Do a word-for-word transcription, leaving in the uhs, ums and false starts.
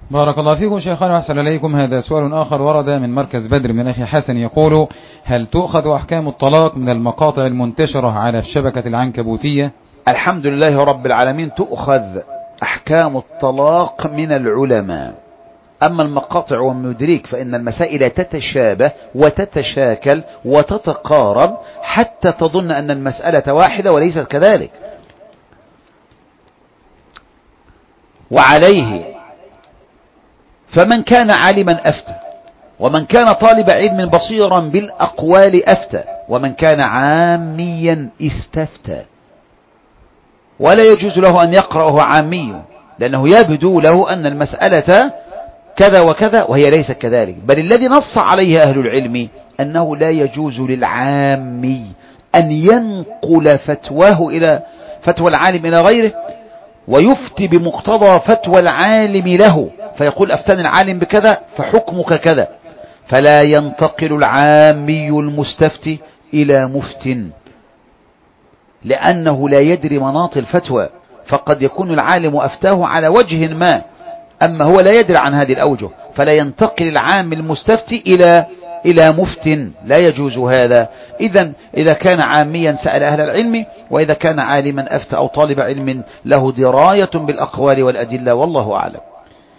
بارك الله فيكم شيخنا وأحسن إليكم. هذا سؤال آخر ورد من مركز بدر من أخي حسن يقول: هل تؤخذ أحكام الطلاق من المقاطع المنتشرة على الشبكة العنكبوتية؟ الحمد لله رب العالمين، تؤخذ أحكام الطلاق من العلماء. أما المقاطع والمدريك فإن المسائل تتشابه وتتشاكل وتتقارب حتى تظن أن المسألة واحدة وليست كذلك. وعليه فمن كان عالما أفتى، ومن كان طالب علم بصيرا بالأقوال أفتى، ومن كان عاميا استفتى. ولا يجوز له أن يقرأه عامي، لأنه يبدو له أن المسألة كذا وكذا وهي ليست كذلك. بل الذي نص عليه أهل العلم أنه لا يجوز للعامي أن ينقل فتواه إلى فتوى العالم إلى غيره ويفتي بمقتضى فتوى العالم له، فيقول أفتاني العالم بكذا فحكمك كذا. فلا ينتقل العامي المستفتي إلى مفت، لأنه لا يدري مناط الفتوى، فقد يكون العالم أفتاه على وجه ما، أما هو لا يدري عن هذه الأوجه، فلا ينتقل العام المستفتي إلى إلى مفت، لا يجوز هذا. إذن إذا كان عاميا سأل أهل العلم، وإذا كان عالما أفتى أو طالب علم له دراية بالأقوال والأدلة، والله أعلم.